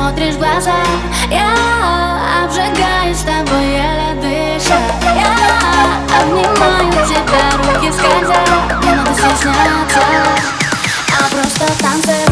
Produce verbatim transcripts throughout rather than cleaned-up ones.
смотришь в глаза, я обжигаюсь с тобой, еле дыша. Я обнимаю тебя, руки скользят, не надо стесняться, а просто танцевать.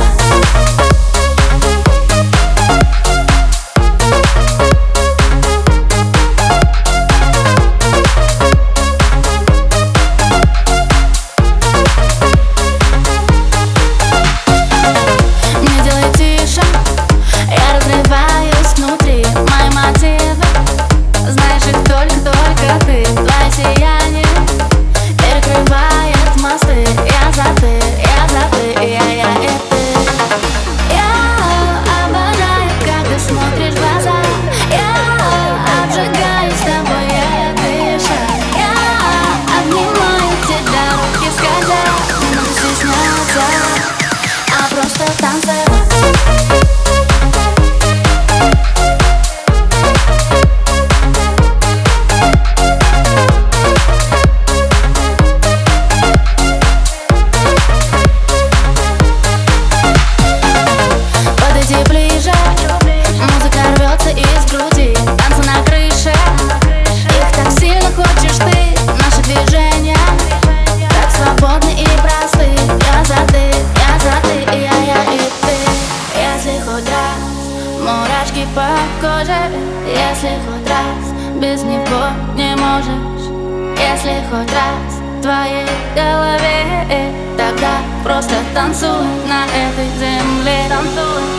Мурашки по коже, если хоть раз без него не можешь, если хоть раз в твоей голове, тогда просто танцуй на этой земле, танцуй.